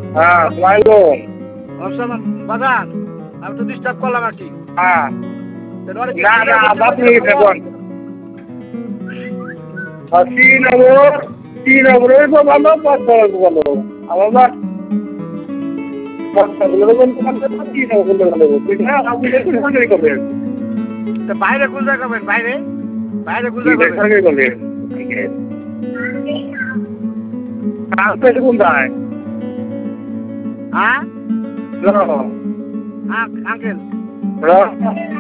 হ্যাঁ আসসালামাইকুম। আসসালাম বাজান, আমি তো ডিস্টার্ব করলাম আর কি। হ্যাঁ না না আপনি দেখুন শ্রীনগরে তো ভালো পাঁচশো ভালো আমার বাইরে কোন জায়গা করবেন? বাইরে বাইরে কোন জায়গা করবেন? কোনটায় হ্যাঁ হ্যাঁ আঙ্কেল